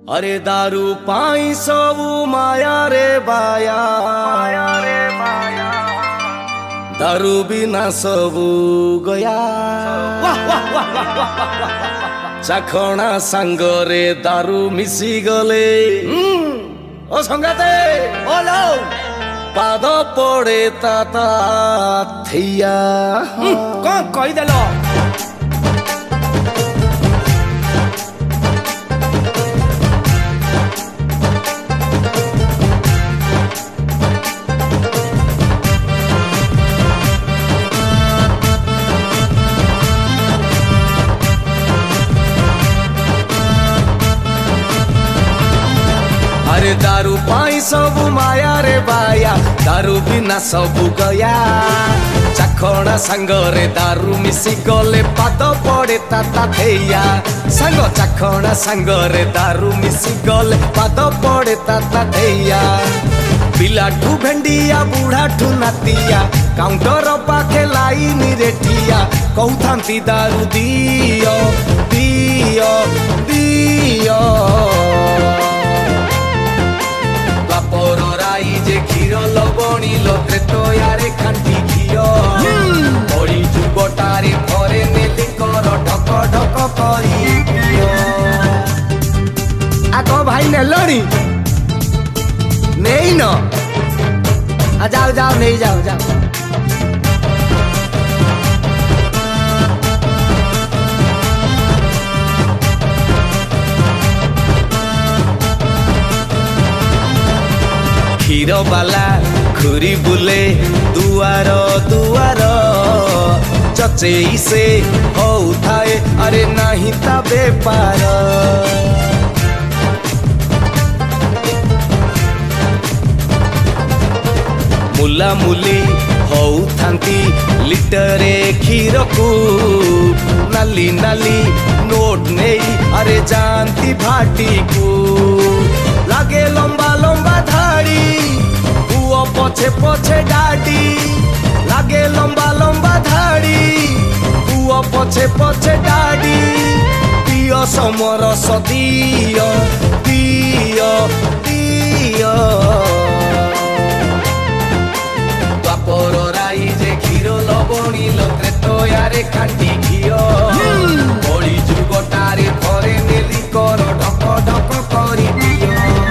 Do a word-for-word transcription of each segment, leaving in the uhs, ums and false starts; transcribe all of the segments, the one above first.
अरे दारू पाई सबू माया रे बाया, माया रे माया। दारू बिना सबू गया। चाखणा सांगरे दारू मिसी गले। ओ संगाते ओलो पाद पड़े ताता थैया। कौन कही देलो? अरे दारू पाई सबू माया रे बाया, दारू बिना सबू गया। चाखणा सांगरे दारू मिसी गले पाद पड़े ताता थैया। सांग चाखणा सांगरे दारू मिसी गले पाद पड़े ताता थैया। पिलाठू भेंडिया बुढ़ाठू नातिया, काउंटर पाखे लाइन रे ठिया। कहूथांती दारू दियो दियो दियो। बापर राई जे क्षीर लवणी लते तो यारे खांटी घियो। बड़ी जुगटारे भरे नेली कर ढक ढक करी पियो। आको भाई नेलनी नहीं न? आ जाओ जाओ नहीं जाओ जाओ। क्षीर बाला खुरी बुले दुआर दुआर। चचेई से होउथाए अरे नहीं ता बेपार। मुला मुली होउथांती लिटरे क्षीर को। नाली नाली नोट नहीं अरे जानती भाटी को। लागे लंबा लंबा धाड़ी पुओ पछे पछे डाडी। लागे लंबा लंबा धाड़ी पुओ पछे पछे डाडी। पियो समरस दियो दियो दियो। बापर राई जे क्षीर लवणी लते तो यारे खांटी घियो। बड़ी जुगटारे भरे नेली कर ढक ढक करी पियो।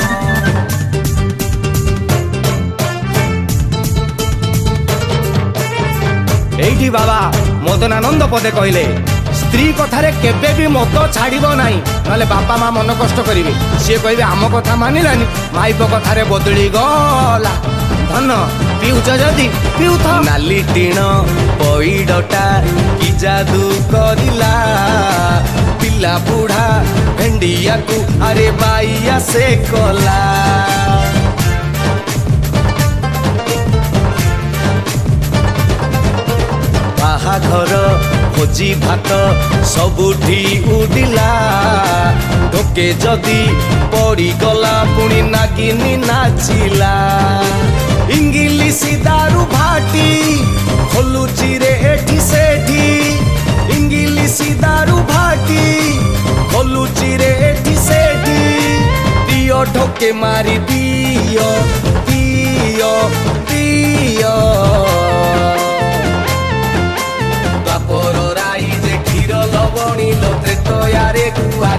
एठी बाबा मदनानंद पदे कहले स्त्री कथारे केबे भी मद छाड़िबो नाही, नले बापा माँ मन कष्ट करिवे। सी कहबे आम कथा मानिलानी, माइप कथारे बदली गला। धन पिउच जदि पिउथ। नाली टीण पैडटा कि जादू करिला। पिला बुढ़ा भेंडिया को अरे बाइया से कला। बाहाघर भोजी भात सबुठी उडिला। ढोके जदि पड़ी गला पुणी नागिनी नाचिला। इंग्लिशी दारू भाटी खोलुची रे एठी सेठी। इंग्लिशी दारू भाटी खोलुची रे एठी सेठी। दियो ढोके मारी दियो दियो दियो। बापर राई जे क्षीर लवणी लते तो यारे गुआ।